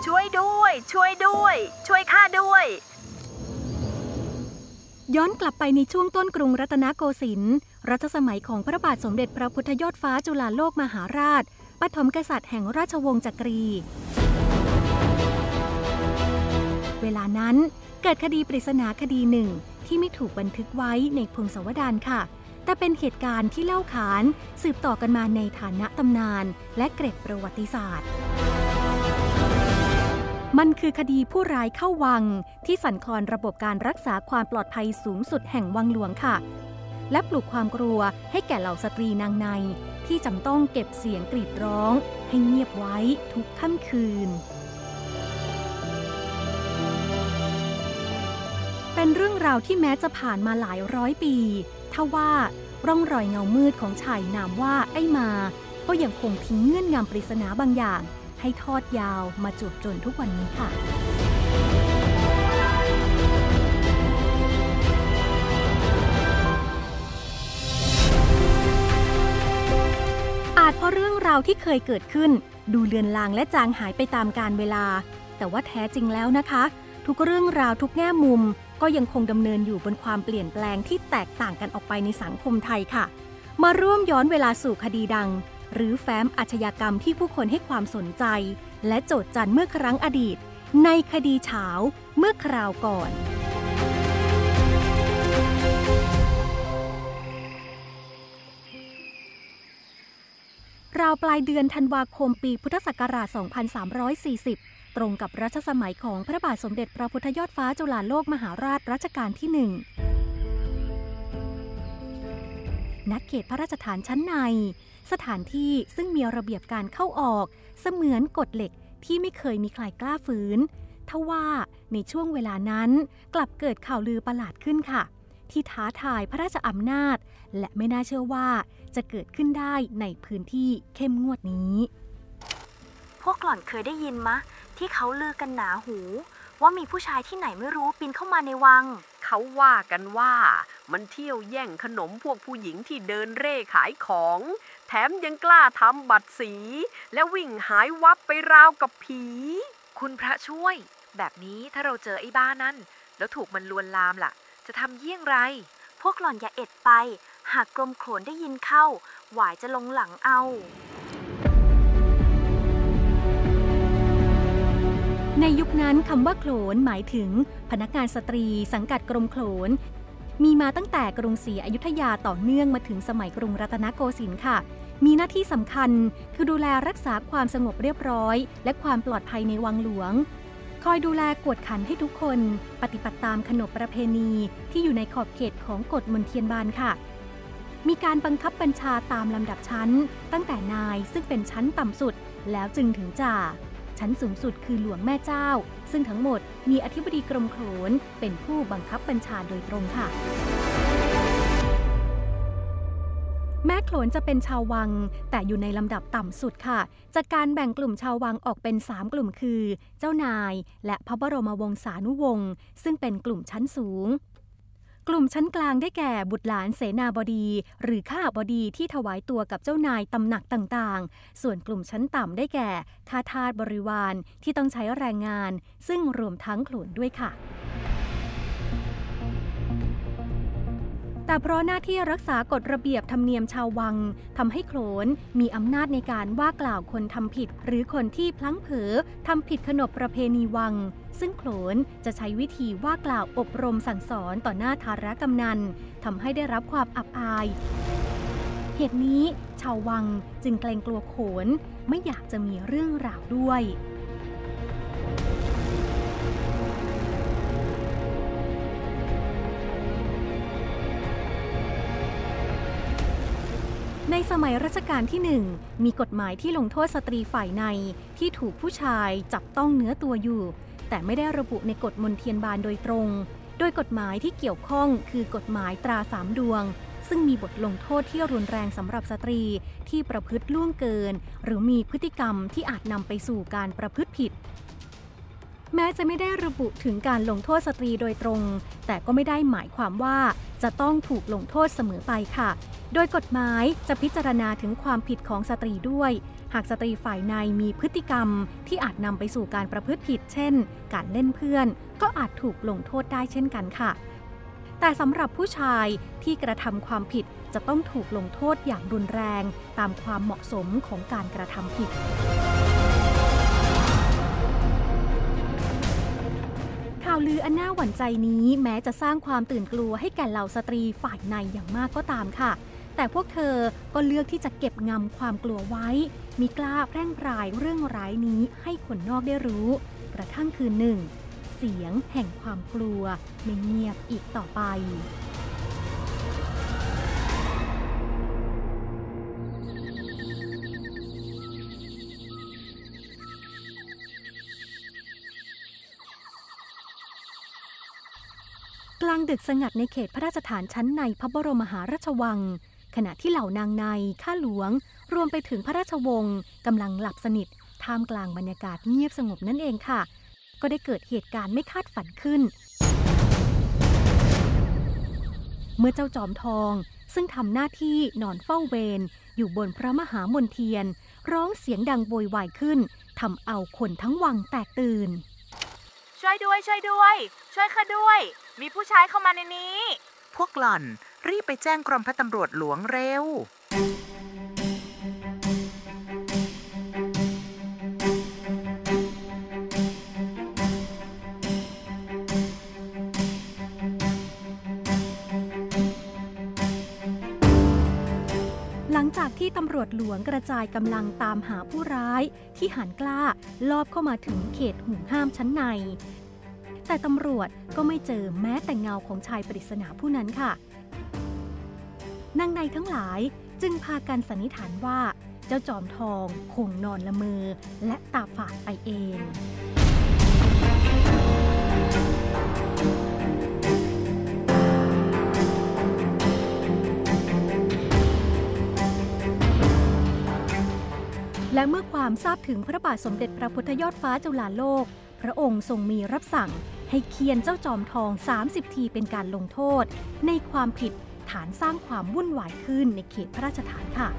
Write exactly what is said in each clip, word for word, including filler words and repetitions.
ช่วยด้วยช่วยด้วยช่วยข้าด้วยย้อนกลับไปในช่วงต้นกรุงรัตนโกสินทร์รัชสมัยของพระบาทสมเด็จพระพุทธยอดฟ้าจุฬาโลกมหาราชปฐมกษัตริย์แห่งราชวงศ์จักรี เวลานั้นเกิดคดีปริศนาคดีหนึ่งที่ไม่ถูกบันทึกไว้ในพงศาวดารค่ะแต่เป็นเหตุการณ์ที่เล่าขานสืบต่อกันมาในฐานะตำนานและเกร็ดประวัติศาสตร์มันคือคดีผู้ร้ายเข้าวังที่สั่นคลอนระบบการรักษาความปลอดภัยสูงสุดแห่งวังหลวงค่ะและปลุกความกลัวให้แก่เหล่าสตรีนางในที่จำต้องเก็บเสียงกรีดร้องให้เงียบไว้ทุกค่ำคืนเป็นเรื่องราวที่แม้จะผ่านมาหลายร้อยปีทว่าร่องรอยเงามืดของชายนามว่าไอ้มาก็ยังคงทิ้งเงื่อนงำปริศนาบางอย่างให้ทอดยาวมาจวบจนทุกวันนี้ค่ะอาจเพราะเรื่องราวที่เคยเกิดขึ้นดูเลือนลางและจางหายไปตามกาลเวลาแต่ว่าแท้จริงแล้วนะคะทุกเรื่องราวทุกแง่มุมก็ยังคงดำเนินอยู่บนความเปลี่ยนแปลงที่แตกต่างกันออกไปในสังคมไทยค่ะมาร่วมย้อนเวลาสู่คดีดังหรือแฟ้มอาชญากรรมที่ผู้คนให้ความสนใจและโจษจันเมื่อครั้งอดีตในคดีเฉาเมื่อคราวก่อนราวปลายเดือนธันวาคมปีพุทธศักราช สองพันสามร้อยสี่สิบ ตรงกับรัชสมัยของพระบาทสมเด็จพระพุทธยอดฟ้าจุฬาโลกมหาราชรัชกาลที่หนึ่งณ เขตพระราชฐานชั้นในสถานที่ซึ่งมีระเบียบการเข้าออกเสมือนกฎเหล็กที่ไม่เคยมีใครกล้าฝืนทว่าในช่วงเวลานั้นกลับเกิดข่าวลือประหลาดขึ้นค่ะที่ท้าทายพระราชอำนาจและไม่น่าเชื่อว่าจะเกิดขึ้นได้ในพื้นที่เข้มงวดนี้พวกหล่อนเคยได้ยินมะที่เขาลือกันหนาหูว่ามีผู้ชายที่ไหนไม่รู้ปีนเข้ามาในวังเขาว่ากันว่ามันเที่ยวแย่งขนมพวกผู้หญิงที่เดินเร่ขายของแถมยังกล้าทำบัตรสีและวิ่งหายวับไปราวกับผีคุณพระช่วยแบบนี้ถ้าเราเจอไอ้บ้านั่นแล้วถูกมันลวนลามล่ะจะทำเยี่ยงไรพวกหล่อนอย่าเอ็ดไปหากกรมโขนได้ยินเข้าหวายจะลงหลังเอาในยุคนั้นคำว่าโขนหมายถึงพนักงานสตรีสังกัดกรมโขนมีมาตั้งแต่กรุงศรีอยุธยาต่อเนื่องมาถึงสมัยกรุงรัตนโกสินทร์ค่ะมีหน้าที่สำคัญคือดูแลรักษาความสงบเรียบร้อยและความปลอดภัยในวังหลวงคอยดูแลกวดขันให้ทุกคนปฏิบัติตามขนบประเพณีที่อยู่ในขอบเขตของกฎมนเทียนบานค่ะมีการบังคับบัญชาตามลำดับชั้นตั้งแต่นายซึ่งเป็นชั้นต่ำสุดแล้วจึงถึงจ่าชั้นสูงสุดคือหลวงแม่เจ้าซึ่งทั้งหมดมีอธิบดีกรมโขนเป็นผู้บังคับบัญชาโดยตรงค่ะแม่โขนจะเป็นชาววังแต่อยู่ในลำดับต่ำสุดค่ะจากการแบ่งกลุ่มชาววังออกเป็นสามกลุ่มคือเจ้านายและพระบรมวงศานุวงศ์ซึ่งเป็นกลุ่มชั้นสูงกลุ่มชั้นกลางได้แก่บุตรหลานเสนาบดีหรือข้าบดีที่ถวายตัวกับเจ้านายตำหนักต่างๆส่วนกลุ่มชั้นต่ำได้แก่ข้าทาสบริวารที่ต้องใช้แรงงานซึ่งรวมทั้งโขนด้วยค่ะแต่เพราะหน้าที่รักษากฎระเบียบธรรมเนียมชาววังทำให้โขนมีอำนาจในการว่ากล่าวคนทำผิดหรือคนที่พลั้งเผลอทำผิดขนบประเพณีวังซึ่งโขนจะใช้วิธีว่ากล่าวอบรมสั่งสอนต่อหน้าทารกำนันทำให้ได้รับความอับอายเหตุนี้ชาววังจึงเกรงกลัวโขนไม่อยากจะมีเรื่องราวด้วยในสมัยรัชกาลที่หนึ่งมีกฎหมายที่ลงโทษสตรีฝ่ายในที่ถูกผู้ชายจับต้องเนื้อตัวอยู่แต่ไม่ได้ระบุในกฎมนเทียนบานโดยตรงโดยกฎหมายที่เกี่ยวข้องคือกฎหมายตราสามดวงซึ่งมีบทลงโทษที่รุนแรงสำหรับสตรีที่ประพฤติล่วงเกินหรือมีพฤติกรรมที่อาจนำไปสู่การประพฤติผิดแม้จะไม่ได้ระบุถึงการลงโทษสตรีโดยตรงแต่ก็ไม่ได้หมายความว่าจะต้องถูกลงโทษเสมอไปค่ะโดยกฎหมายจะพิจารณาถึงความผิดของสตรีด้วยหากสตรีฝ่ายในมีพฤติกรรมที่อาจนำไปสู่การประพฤติผิดเช่นการเล่นเพื่อนก็อาจถูกลงโทษได้เช่นกันค่ะแต่สำหรับผู้ชายที่กระทำความผิดจะต้องถูกลงโทษอย่างรุนแรงตามความเหมาะสมของการกระทำผิดข่าวลืออันน่าหวั่นใจนี้แม้จะสร้างความตื่นกลัวให้แก่เหล่าสตรีฝ่ายในอย่างมากก็ตามค่ะแต่พวกเธอก็เลือกที่จะเก็บงำความกลัวไว้มิกล้าแพร่งพรายเรื่องร้ายนี้ให้คนนอกได้รู้กระทั่งคืนหนึ่งเสียงแห่งความกลัวไม่เงียบอีกต่อไปกลางดึกสงัดในเขตพระราชฐานชั้นในพระบรมมหาราชวังขณะที่เหล่านางในข้าหลวงรวมไปถึงพระราชวงศ์กำลังหลับสนิทท่ามกลางบรรยากาศเงียบสงบนั่นเองค่ะก็ได้เกิดเหตุการณ์ไม่คาดฝันขึ้นเมื่อเจ้าจอมทองซึ่งทำหน้าที่นอนเฝ้าเวรอยู่บนพระมหามนเทียนร้องเสียงดังโวยวายขึ้นทำเอาคนทั้งวังแตกตื่นช่วยด้วยช่วยด้วยช่วยข้าด้วยมีผู้ชายเข้ามาในนี้พวกหล่อนรีบไปแจ้งกรมพระตำรวจหลวงเร็วหลังจากที่ตำรวจหลวงกระจายกำลังตามหาผู้ร้ายที่หันกล้าลอบเข้ามาถึงเขตห่วงห้ามชั้นในแต่ตำรวจก็ไม่เจอแม้แต่เงาของชายปริศนาผู้นั้นค่ะนางในทั้งหลายจึงพากันสันนิษฐานว่าเจ้าจอมทองคงนอนละเมอและตาฝาดไปเองและเมื่อความทราบถึงพระบาทสมเด็จพระพุทธยอดฟ้าจุฬาโลกพระองค์ทรงมีรับสั่งให้เคี่ยนเจ้าจอมทองสามสิบทีเป็นการลงโทษในความผิดฐานสร้างความวุ่นวายขึ้นในเขตพระราชฐานค่ะ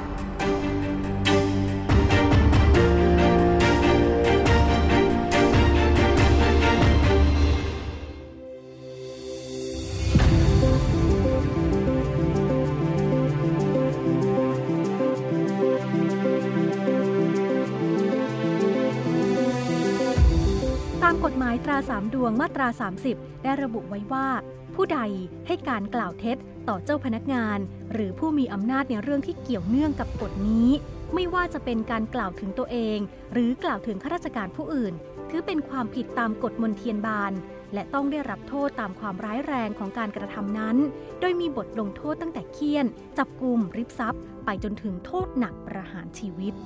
ตามกฎหมายตราสามดวงมาตราสามสิบได้ระบุไว้ว่าผู้ใดให้การกล่าวเท็จต่อเจ้าพนักงานหรือผู้มีอำนาจในเรื่องที่เกี่ยวเนื่องกับกฎนี้ไม่ว่าจะเป็นการกล่าวถึงตัวเองหรือกล่าวถึงข้าราชการผู้อื่นถือเป็นความผิดตามกฎมนเทียนบาลและต้องได้รับโทษตามความร้ายแรงของการกระทำนั้นโดยมีบทลงโทษตั้งแต่เฆี่ยนจับกุมริบทรัพย์ไปจนถึงโทษหนักประหารชีวิต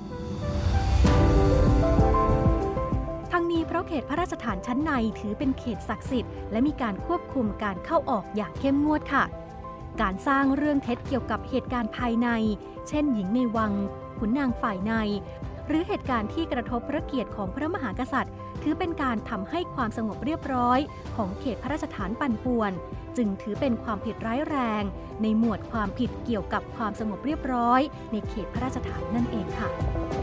ทั้งนี้เพราะเขตพระราชฐานชั้นในถือเป็นเขตศักดิ์สิทธิ์และมีการควบคุมการเข้าออกอย่างเข้มงวดค่ะการสร้างเรื่องเท็จเกี่ยวกับเหตุการณ์ภายในเช่นหญิงในวังขุนนางฝ่ายในหรือเหตุการณ์ที่กระทบพระเกียรติของพระมหากษัตริย์ถือเป็นการทำให้ความสงบเรียบร้อยของเขตพระราชฐานปั่นป่วนจึงถือเป็นความผิดร้ายแรงในหมวดความผิดเกี่ยวกับความสงบเรียบร้อยในเขตพระราชฐานนั่นเองค่ะ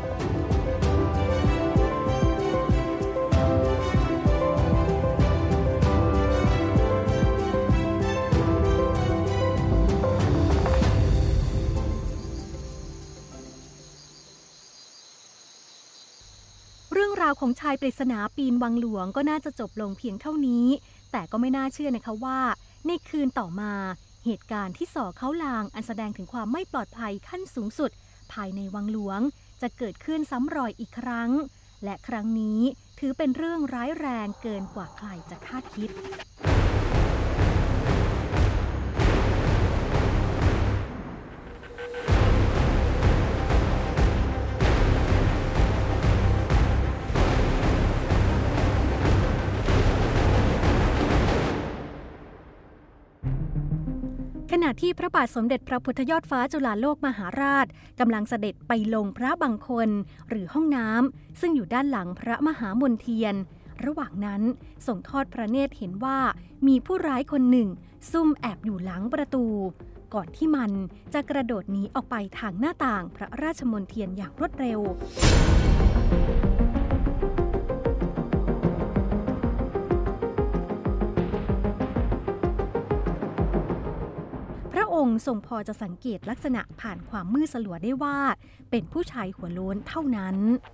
เรื่องราวของชายปริศนาปีนวังหลวงก็น่าจะจบลงเพียงเท่านี้แต่ก็ไม่น่าเชื่อนะคะว่าในคืนต่อมาเหตุการณ์ที่ส่อเขาลางอันแสดงถึงความไม่ปลอดภัยขั้นสูงสุดภายในวังหลวงจะเกิดขึ้นซ้ำรอยอีกครั้งและครั้งนี้ถือเป็นเรื่องร้ายแรงเกินกว่าใครจะคาดคิด ขณะที่พระบาทสมเด็จพระพุทธยอดฟ้าจุฬาโลกมหาราชกำลังเสด็จไปลงพระบังคลหรือห้องน้ำซึ่งอยู่ด้านหลังพระมหามนเทียนระหว่างนั้นทรงทอดพระเนตรเห็นว่ามีผู้ร้ายคนหนึ่งซุ่มแอบอยู่หลังประตูก่อนที่มันจะกระโดดหนีออกไปทางหน้าต่างพระราชมณฑียนอย่างรวดเร็วพระองค์ทรงพอจะสังเกตลักษณะผ่านความมืดสลัวได้ว่าเป็นผู้ชายหัวโล้นเท่านั้น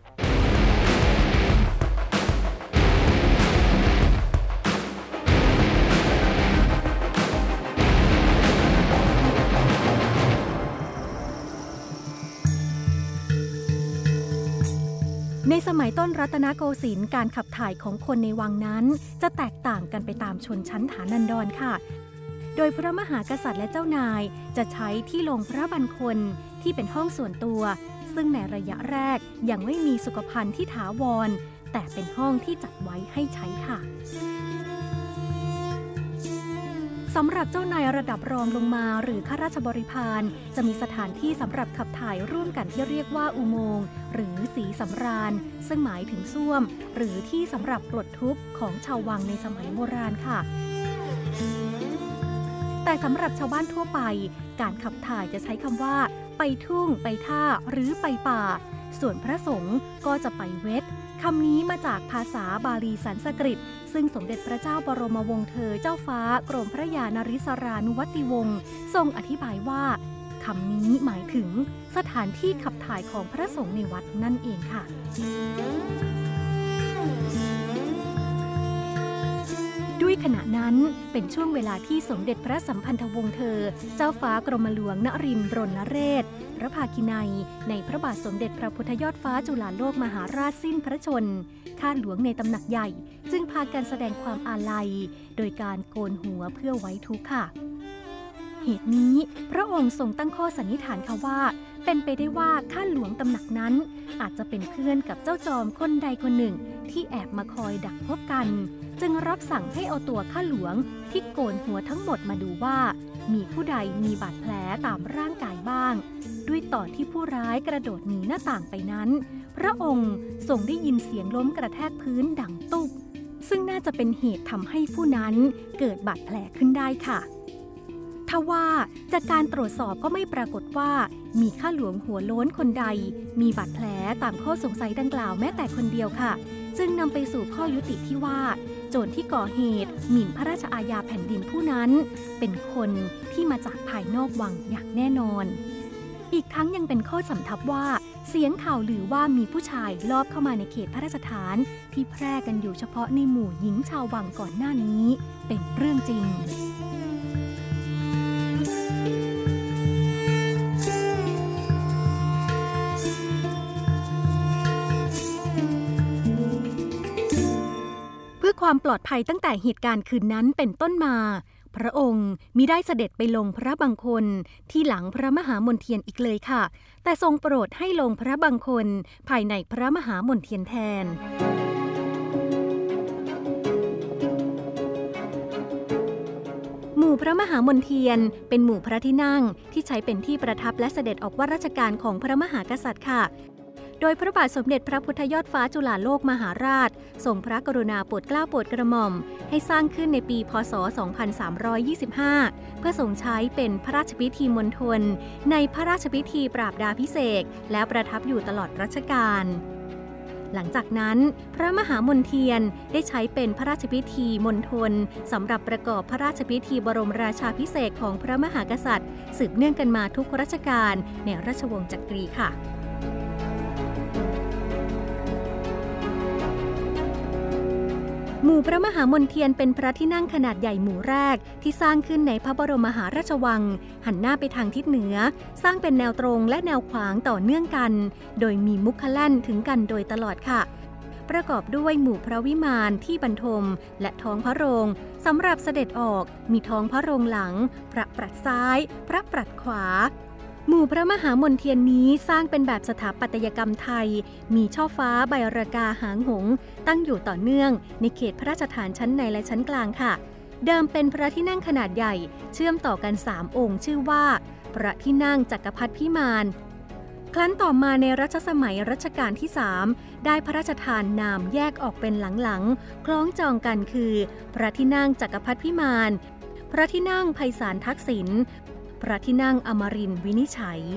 ในสมัยต้นรัตนโกสินทร์การขับถ่ายของคนในวังนั้นจะแตกต่างกันไปตามชนชั้นฐานันดรค่ะโดยพระมหากษัตริย์และเจ้านายจะใช้ที่ลงพระบรรคลที่เป็นห้องส่วนตัวซึ่งในระยะแรกยังไม่มีสุขภัณฑ์ที่ถาวรแต่เป็นห้องที่จัดไว้ให้ใช้ค่ะสำหรับเจ้านายระดับรองลงมาหรือข้าราชบริพารจะมีสถานที่สำหรับขับถ่ายร่วมกันที่เรียกว่าอุโมงค์หรือสีสำราญซึ่งหมายถึงส้วมหรือที่สำหรับปลดทุกข์ของชาววังในสมัยโบราณค่ะแต่สำหรับชาวบ้านทั่วไปการขับถ่ายจะใช้คำว่าไปทุ่งไปท่าหรือไปป่าส่วนพระสงฆ์ก็จะไปเวทคำนี้มาจากภาษาบาลีสันสกฤตซึ่งสมเด็จพระเจ้าบรมวงศ์เธอเจ้าฟ้ากรมพระยานริศรานุวัติวงศ์ทรงอธิบายว่าคำนี้หมายถึงสถานที่ขับถ่ายของพระสงฆ์ในวัดนั่นเองค่ะด้วยขณะนั้นเป็นช่วงเวลาที่สมเด็จพระสัมพันธวงศ์เธอเจ้าฟ้ากรมหลวงนรินทร์รณเรศพระภาคินัยในพระบาทสมเด็จพระพุทธยอดฟ้าจุฬาโลกมหาราชสิ้นพระชนข้าหลวงในตำหนักใหญ่จึงพากันแสดงความอาลัยโดยการโกนหัวเพื่อไว้ทุกข์ค่ะเหตุนี้พระองค์ทรงตั้งข้อสันนิษฐานค่ะว่าเป็นไปได้ว่าข้าหลวงตำหนักนั้นอาจจะเป็นเพื่อนกับเจ้าจอมคนใดคนหนึ่งที่แอบมาคอยดักพบกันจึงรับสั่งให้เอาตัวข้าหลวงที่โกนหัวทั้งหมดมาดูว่ามีผู้ใดมีบาดแผลตามร่างกายบ้างด้วยตอนที่ผู้ร้ายกระโดดหนีหน้าต่างไปนั้นพระองค์ทรงได้ยินเสียงล้มกระแทกพื้นดังตุ๊บซึ่งน่าจะเป็นเหตุทำให้ผู้นั้นเกิดบาดแผลขึ้นได้ค่ะทว่าจากการตรวจสอบก็ไม่ปรากฏว่ามีข้าหลวงหัวโล้นคนใดมีบาดแผลตามข้อสงสัยดังกล่าวแม้แต่คนเดียวค่ะจึงนำไปสู่ข้อยุติที่ว่าโจรที่ก่อเหตุหมิ่นพระราชอาญาแผ่นดินผู้นั้นเป็นคนที่มาจากภายนอกวังอย่างแน่นอนอีกทั้งยังเป็นข้อสำทับว่าเสียงข่าวลือว่ามีผู้ชายลอบเข้ามาในเขตพระราชฐานที่แพร่กันอยู่เฉพาะในหมู่หญิงชาววังก่อนหน้านี้เป็นเรื่องจริงเพื่อความปลอดภัยตั้งแต่เหตุการณ์คืนนั้นเป็นต้นมาพระองค์มิได้เสด็จไปลงพระบังคลที่หลังพระมหามณฑียนอีกเลยค่ะแต่ทรงโปรดให้ลงพระบังคลภายในพระมหามณฑียนแทนหมู่พระมหามณฑียนเป็นหมู่พระที่นั่งที่ใช้เป็นที่ประทับและเสด็จออกว่าราชการของพระมหากษัตริย์ค่ะโดยพระบาทสมเด็จพระพุทธยอดฟ้าจุฬาโลกมหาราชทรงพระกรุณาโปรดเกล้าโปรดกระหม่อมให้สร้างขึ้นในปีพ.ศ. สองพันสามร้อยยี่สิบห้าเพื่อทรงใช้เป็นพระราชพิธีมณฑลในพระราชพิธีปราบดาภิเษกและประทับอยู่ตลอดรัชกาลหลังจากนั้นพระมหามณฑียนได้ใช้เป็นพระราชพิธีมณฑลสำหรับประกอบพระราชพิธีบรมราชาภิเษกของพระมหากษัตริย์สืบเนื่องกันมาทุกรัชกาลในราชวงศ์จักรีค่ะหมู่พระมหามณฑียนเป็นพระที่นั่งขนาดใหญ่หมู่แรกที่สร้างขึ้นในพระบรมมหาราชวังหันหน้าไปทางทิศเหนือสร้างเป็นแนวตรงและแนวขวางต่อเนื่องกันโดยมีมุขแล่นถึงกันโดยตลอดค่ะประกอบด้วยหมู่พระวิมานที่บรรทมและท้องพระโรงสำหรับเสด็จออกมีท้องพระโรงหลังพระปรัดซ้ายพระปรัดขวาหมู่พระมหามณฑียนนี้สร้างเป็นแบบสถาปัตยกรรมไทยมีช่อฟ้าใบรากาหางหงส์ตั้งอยู่ต่อเนื่องในเขตพระราชฐานชั้นในและชั้นกลางค่ะเดิมเป็นพระที่นั่งขนาดใหญ่เชื่อมต่อกันสามองค์ชื่อว่าพระที่นั่งจักรพรรดิพิมานครั้นต่อมาในรัชสมัยรัชกาลที่สามได้พระราชทานนามแยกออกเป็นหลังๆคล้องจองกันคือพระที่นั่งจักรพรรดิพิมานพระที่นั่งไพศาลทักษิณพระที่นั่งอมรินทร์วินิจฉัย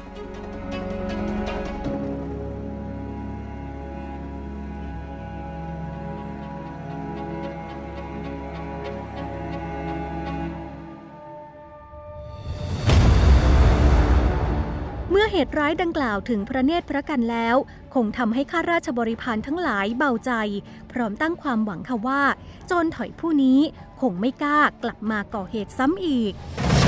เมื่อเหตุร้ายดังกล่าวถึงพระเนตรพระกันแล้วคงทำให้ข้าราชบริพารทั้งหลายเบาใจพร้อมตั้งความหวังค่ะว่าโจรถอยผู้นี้คงไม่กล้ากลับมาก่อเหตุซ้ำอีก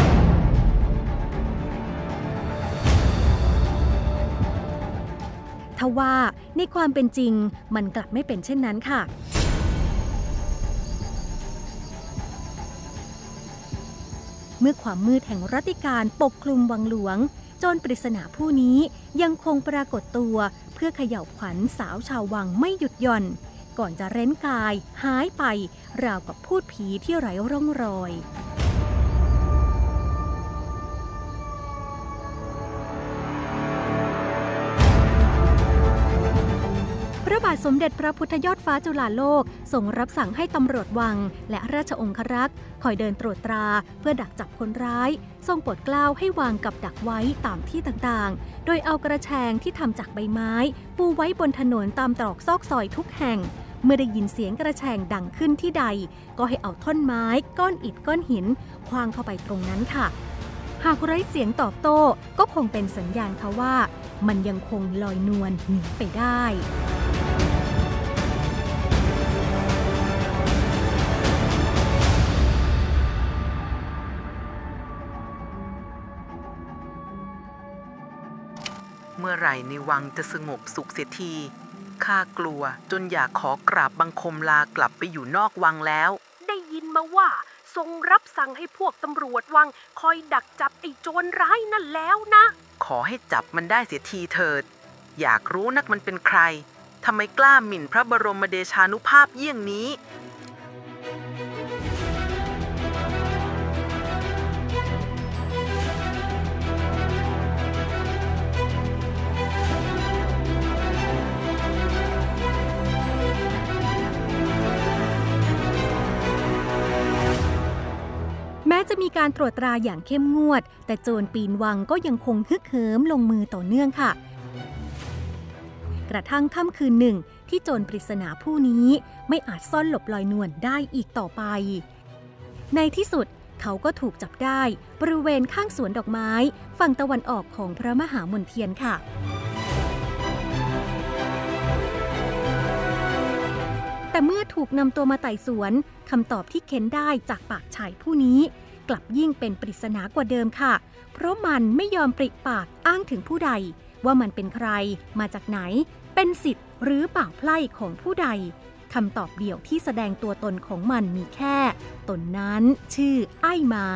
ทว่าในความเป็นจริงมันกลับไม่เป็นเช่นนั้นค่ะเมื่อความมืดแห่งรัตติการปกคลุมวังหลวงโจรปริศนาผู้นี้ยังคงปรากฏตัวเพื่อเขย่าขวัญสาวชาววังไม่หยุดหย่อนก่อนจะเร้นกายหายไปราวกับพูดผีที่ไร้ร่องรอยพระบาทสมเด็จพระพุทธยอดฟ้าจุฬาโลกทรงรับสั่งให้ตำรวจวังและราชองครักษ์คอยเดินตรวจตราเพื่อดักจับคนร้ายทรงโปรดเกล้าให้วางกับดักไว้ตามที่ต่างๆโดยเอากระแชงที่ทำจากใบไม้ปูไว้บนถนนตามตรอกซอกซอยทุกแห่งเมื่อได้ยินเสียงกระแชงดังขึ้นที่ใดก็ให้เอาท่อนไม้ก้อนอิฐก้อนหินขว้างเข้าไปตรงนั้นค่ะหากไร้เสียงตอบโต้ก็คงเป็นสัญญาณค่ะว่ามันยังคงลอยนวลหนีไปได้เมื่อไหร่ในวังจะสงบสุขเสียทีข้ากลัวจนอยากขอกราบบังคมลากลับไปอยู่นอกวังแล้วได้ยินมาว่าทรงรับสั่งให้พวกตำรวจวังคอยดักจับไอ้โจรร้ายนั่นแล้วนะขอให้จับมันได้เสียทีเถิดอยากรู้นักมันเป็นใครทำไมกล้าหมิ่นพระบรมเดชานุภาพเยี่ยงนี้แม้จะมีการตรวจตราอย่างเข้มงวดแต่โจรปีนวังก็ยังคงฮึกเหิมลงมือต่อเนื่องค่ะกระทั่งค่ำคืนหนึ่งที่โจรปริศนาผู้นี้ไม่อาจซ่อนหลบลอยนวลได้อีกต่อไปในที่สุดเขาก็ถูกจับได้บริเวณข้างสวนดอกไม้ฝั่งตะวันออกของพระมหามนเทียนค่ะแต่เมื่อถูกนำตัวมาไต่สวนคำตอบที่เค้นได้จากปากชายผู้นี้กลับยิ่งเป็นปริศนากว่าเดิมค่ะเพราะมันไม่ยอมปริปากอ้างถึงผู้ใดว่ามันเป็นใครมาจากไหนเป็นศิษย์หรือบ่าวไพร่ของผู้ใดคำตอบเดียวที่แสดงตัวตนของมันมีแค่ตนนั้นชื่อไอ้มา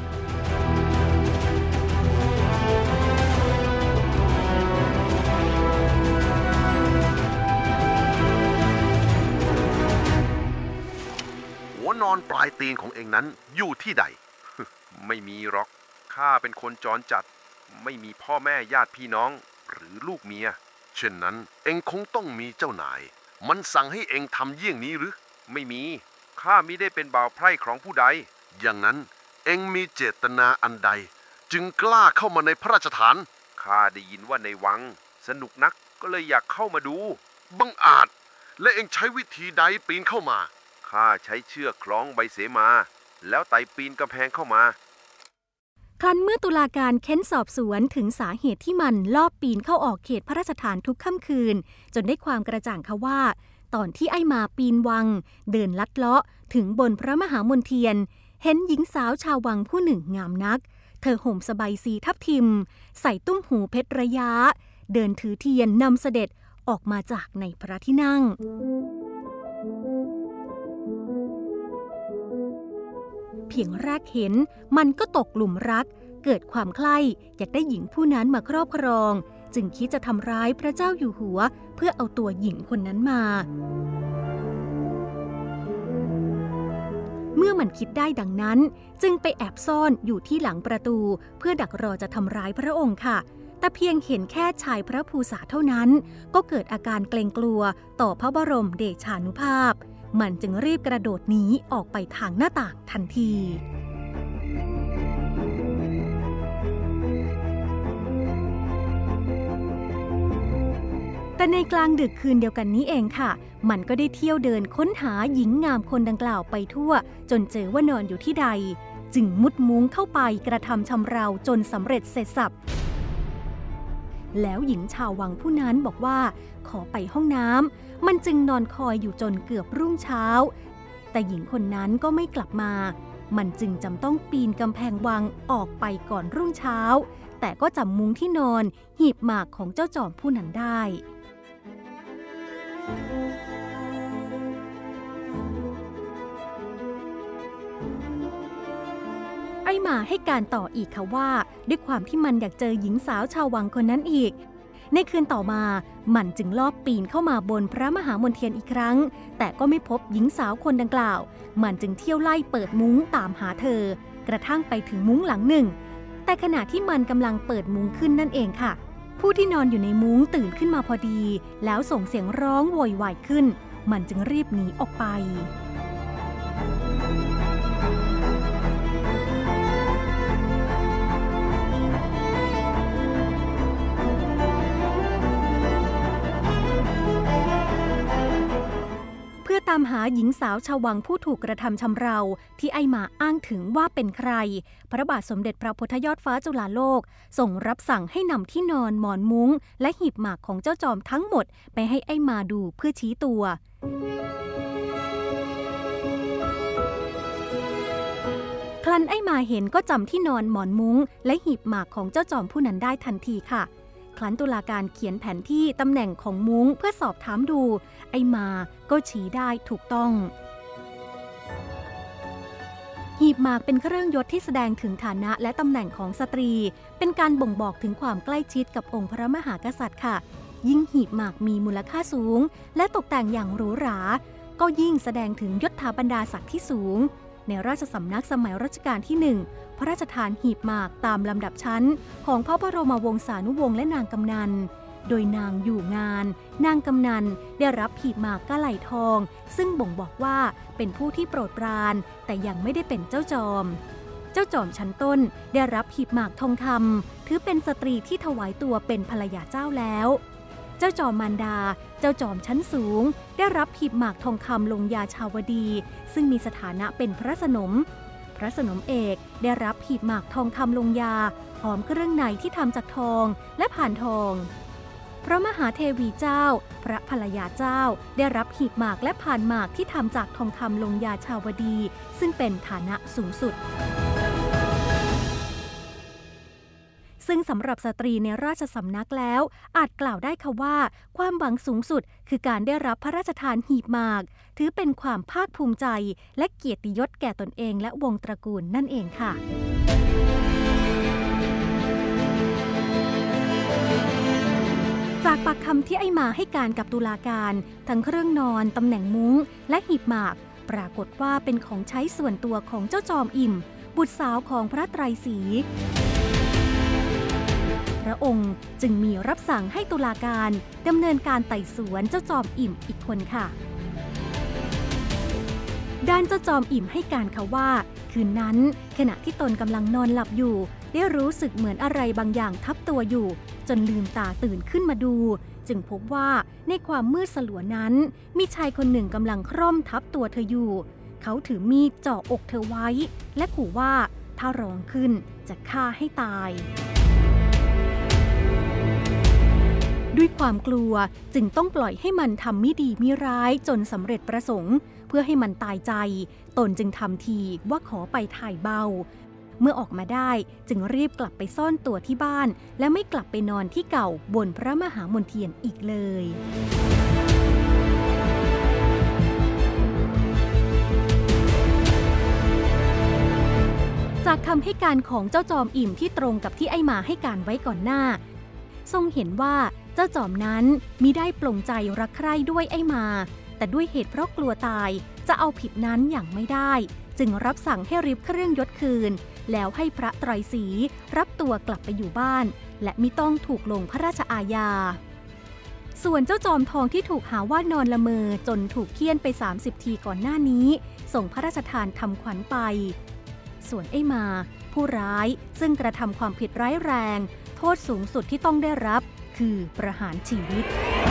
หัวนอนปลายตีนของเองนั้นอยู่ที่ใดไม่มีหรอกข้าเป็นคนจรจัดไม่มีพ่อแม่ญาติพี่น้องหรือลูกเมียเช่นนั้นเองคงต้องมีเจ้านายมันสั่งให้เองทำเยี่ยงนี้หรือไม่มีข้ามิได้เป็นบ่าวไพร่ของผู้ใดอย่างนั้นเองมีเจตนาอันใดจึงกล้าเข้ามาในพระราชฐานข้าได้ยินว่าในวังสนุกนักก็เลยอยากเข้ามาดูบังอาจและเองใช้วิธีใดปีนเข้ามาข้าใช้เชือกคล้องใบเสมาแล้วไต่ปีนกำแพงเข้ามาครั้นเมื่อตุลาการเค้นสอบสวนถึงสาเหตุที่มันลอบปีนเข้าออกเขตพระราชฐานทุกค่ำคืนจนได้ความกระจ่างค่ะว่าตอนที่ไอ้มาปีนวังเดินลัดเลาะถึงบนพระมหามนเทียนเห็นหญิงสาวชาววังผู้หนึ่งงามนักเธอห่มสบายสีทับทิมใส่ตุ้มหูเพชรระยะเดินถือเทียนนำเสด็จออกมาจากในพระที่นั่งเพียงแรกเห็นมันก็ตกหลุมรักเกิดความใคร่อยากได้หญิงผู้นั้นมาครอบครองจึงคิดจะทำร้ายพระเจ้าอยู่หัวเพื่อเอาตัวหญิงคนนั้นมาเมื่อมันคิดได้ดังนั้นจึงไปแอบซ่อนอยู่ที่หลังประตูเพื่อดักรอจะทำร้ายพระองค์ค่ะแต่เพียงเห็นแค่ชายพระภูษาเท่านั้นก็เกิดอาการเกรงกลัวต่อพระบรมเดชานุภาพมันจึงรีบกระโดดหนีออกไปทางหน้าต่างทันทีแต่ในกลางดึกคืนเดียวกันนี้เองค่ะมันก็ได้เที่ยวเดินค้นหาหญิงงามคนดังกล่าวไปทั่วจนเจอว่านอนอยู่ที่ใดจึงมุดมุ้งเข้าไปกระทำชำเราจนสำเร็จเสร็จสรรพแล้วหญิงชาววังผู้นั้นบอกว่าขอไปห้องน้ำมันจึงนอนคอยอยู่จนเกือบรุ่งเช้าแต่หญิงคนนั้นก็ไม่กลับมามันจึงจำต้องปีนกำแพงวังออกไปก่อนรุ่งเช้าแต่ก็จำมุ้งที่นอนหีบหมากของเจ้าจอมผู้นั้นได้ไอ้หมาให้การต่ออีกค่ะว่าด้วยความที่มันอยากเจอหญิงสาวชาววังคนนั้นอีกในคืนต่อมามันจึงลอบปีนเข้ามาบนพระมหามนเทียนอีกครั้งแต่ก็ไม่พบหญิงสาวคนดังกล่าวมันจึงเที่ยวไล่เปิดมุ้งตามหาเธอกระทั่งไปถึงมุ้งหลังหนึ่งแต่ขณะที่มันกำลังเปิดมุ้งขึ้นนั่นเองค่ะผู้ที่นอนอยู่ในมุ้งตื่นขึ้นมาพอดีแล้วส่งเสียงร้องโวยวายขึ้นมันจึงรีบหนีออกไปเพื่อตามหาหญิงสาวชาววังผู้ถูกกระทำชำเราที่ไอ้หมาอ้างถึงว่าเป็นใครพระบาทสมเด็จพระพุทธยอดฟ้าจุฬาโลกส่งรับสั่งให้นำที่นอนหมอนมุ้งและหีบหมากของเจ้าจอมทั้งหมดไปให้ไอ้หมาดูเพื่อชี้ตัวครั้นไอ้หมาเห็นก็จำที่นอนหมอนมุ้งและหีบหมากของเจ้าจอมผู้นั้นได้ทันทีค่ะครั้นตุลาการเขียนแผนที่ตำแหน่งของมุ้งเพื่อสอบถามดูไอ้หมาก็ชี้ได้ถูกต้องหีบหมากเป็นเครื่องยศที่แสดงถึงฐานะและตำแหน่งของสตรีเป็นการบ่งบอกถึงความใกล้ชิดกับองค์พระมหากษัตริย์ค่ะยิ่งหีบหมากมีมูลค่าสูงและตกแต่งอย่างหรูหราก็ยิ่งแสดงถึงยศถาบรรดาศักดิ์ที่สูงในราชสำนักสมัยรัชกาลที่หนึ่งพระราชทานหีบหมากตามลำดับชั้นของพระบรมวงศานุวงศ์และนางกำนันโดยนางอยู่งานนางกำนันได้รับหีบหมากกะไหล่ทองซึ่งบ่งบอกว่าเป็นผู้ที่โปรดปรานแต่ยังไม่ได้เป็นเจ้าจอมเจ้าจอมชั้นต้นได้รับหีบหมากทองคำถือเป็นสตรีที่ถวายตัวเป็นภรรยาเจ้าแล้วเจ้าจอมมารดาเจ้าจอมชั้นสูงได้รับหีบหมากทองคำลงยาชาวดีซึ่งมีสถานะเป็นพระสนมพระสนมเอกได้รับหีบหมากทองคำลงยาพร้อมเครื่องในที่ทำจากทองและผ่านทองพระมหาเทวีเจ้าพระภรรยาเจ้าได้รับหีบหมากและผ่านหมากที่ทำจากทองคำลงยาชาวดีซึ่งเป็นฐานะสูงสุดซึ่งสำหรับสตรีในราชสำนักแล้วอาจกล่าวได้ค่ะว่าความหวังสูงสุดคือการได้รับพระราชทานหีบหมากถือเป็นความภาคภูมิใจและเกียรติยศแก่ตนเองและวงตระกูลนั่นเองค่ะจากปากคำที่ไอ้หมาให้การกับตุลาการทั้งเครื่องนอนตำแหน่งมุ้งและหีบหมากปรากฏว่าเป็นของใช้ส่วนตัวของเจ้าจอมอิ่มบุตรสาวของพระไตรศรีพระองค์จึงมีรับสั่งให้ตุลาการดำเนินการไต่สวนเจ้าจอมอิ่มอีกคนค่ะด้านเจ้าจอมอิ่มให้การค่ะว่าคืนนั้นขณะที่ตนกำลังนอนหลับอยู่ได้รู้สึกเหมือนอะไรบางอย่างทับตัวอยู่จนลืมตาตื่นขึ้นมาดูจึงพบว่าในความมืดสลัวนั้นมีชายคนหนึ่งกำลังคร่อมทับตัวเธออยู่เขาถือมีดจ่ออกเธอไว้และขู่ว่าถ้าร้องขึ้นจะฆ่าให้ตายด้วยความกลัวจึงต้องปล่อยให้มันทำมิดีมิร้ายจนสำเร็จประสงค์เพื่อให้มันตายใจตนจึงทำทีว่าขอไปถ่ายเบาเมื่อออกมาได้จึงรีบกลับไปซ่อนตัวที่บ้านและไม่กลับไปนอนที่เก่าบนพระมหามนเทียนอีกเลยจากคำให้การของเจ้าจอมอิ่มที่ตรงกับที่ไอ้หมาให้การไว้ก่อนหน้าทรงเห็นว่าเจ้าจอมนั้นมิได้ปลงใจรักใคร่ด้วยไอ้หมาแต่ด้วยเหตุเพราะกลัวตายจะเอาผิดนั้นอย่างไม่ได้จึงรับสั่งให้ริบเครื่องยศคืนแล้วให้พระไตรศรีรับตัวกลับไปอยู่บ้านและมิต้องถูกลงพระราชอาญาส่วนเจ้าจอมทองที่ถูกหาว่านอนละเมอจนถูกเฆี่ยนไปสามสิบทีก่อนหน้านี้ส่งพระราชทานทำขวัญไปส่วนไอ้มาผู้ร้ายซึ่งกระทำความผิดร้ายแรงโทษสูงสุดที่ต้องได้รับคือประหารชีวิต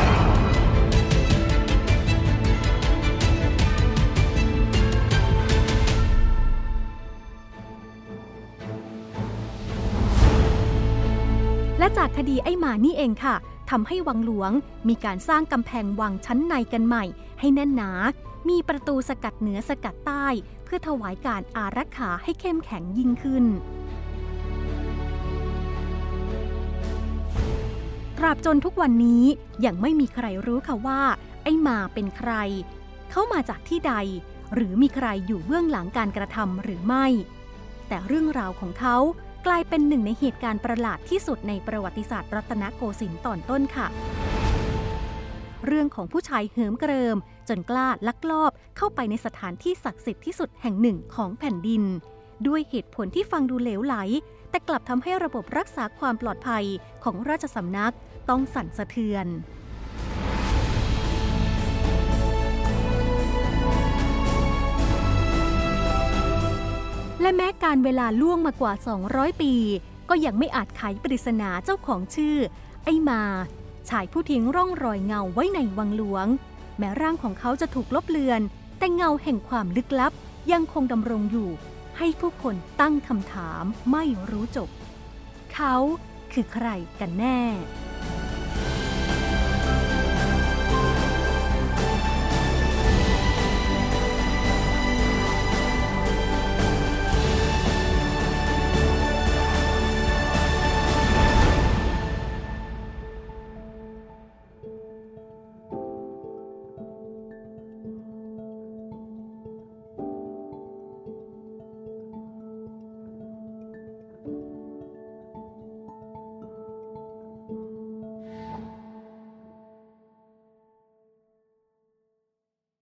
และจากคดีไอ้หมานี่เองค่ะทำให้วังหลวงมีการสร้างกำแพงวังชั้นในกันใหม่ให้แน่นหนามีประตูสกัดเหนือสกัดใต้เพื่อถวายการอารักขาให้เข้มแข็งยิ่งขึ้นตราบจนทุกวันนี้ยังไม่มีใครรู้ค่ะว่าไอ้หมาเป็นใครเขามาจากที่ใดหรือมีใครอยู่เบื้องหลังการกระทำหรือไม่แต่เรื่องราวของเขากลายเป็นหนึ่งในเหตุการณ์ประหลาดที่สุดในประวัติศาสตร์รัตนโกสินทร์ตอนต้นค่ะเรื่องของผู้ชายเหิมเกริมจนกล้าลักลอบเข้าไปในสถานที่ศักดิ์สิทธิ์ที่สุดแห่งหนึ่งของแผ่นดินด้วยเหตุผลที่ฟังดูเหลวไหลแต่กลับทำให้ระบบรักษาความปลอดภัยของราชสำนักต้องสั่นสะเทือนและแม้การเวลาล่วงมากว่าสองร้อยปีก็ยังไม่อาจไขปริศนาเจ้าของชื่อไอ้มาชายผู้ทิ้งร่องรอยเงาไว้ในวังหลวงแม้ร่างของเขาจะถูกลบเลือนแต่เงาแห่งความลึกลับยังคงดำรงอยู่ให้ผู้คนตั้งคำถามไม่รู้จบเขาคือใครกันแน่